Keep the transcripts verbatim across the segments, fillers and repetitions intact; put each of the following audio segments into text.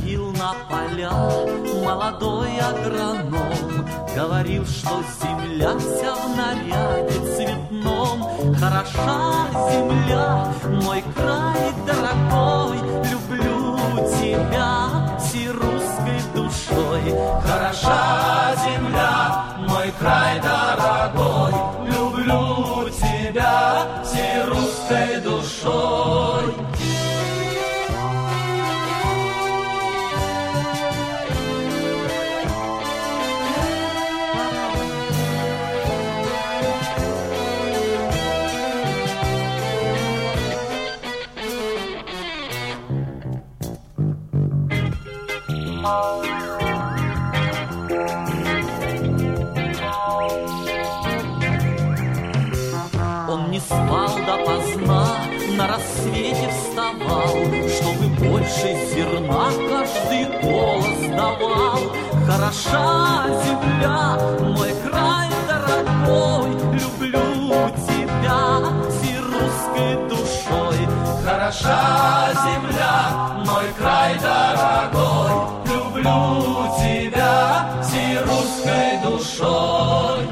Ходил на поля молодой агроном, говорил, что земля вся в наряде цветном. Хороша земля, мой край дорогой, люблю тебя всей русской душой. Хороша земля, мой край дорогой, люблю тебя всей русской душой. Он не спал допоздна, на рассвете вставал, чтобы больше зерна каждый голос давал. Хороша земля, мой край дорогой, люблю тебя всей русской душой. Хороша земля, мой край дорогой, люблю тебя всей русской душой.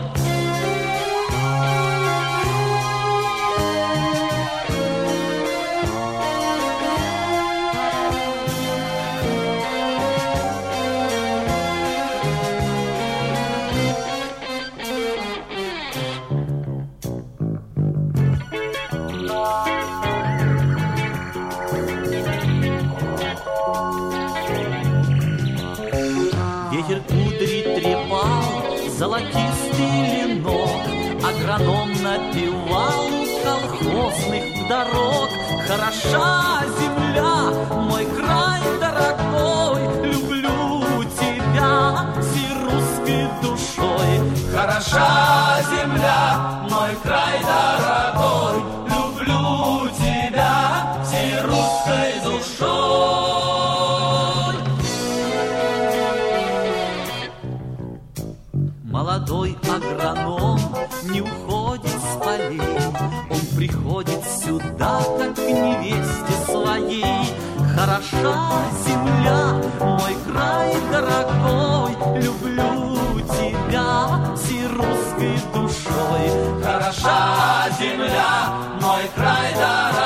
Ветер кудри трепал золотистый ленок, агроном напевал у колхозных дорог. Хороша земля, мой край дорогой, люблю тебя всей русской душой. Хороша земля, мой край дорогой, люблю тебя всей русской душой. Молодой агроном не уходит с полей, он приходит сюда, как к невесте своей. Хороша земля, мой край дорогой, люблю тебя всей русской душой. Хороша земля, мой край дорогой,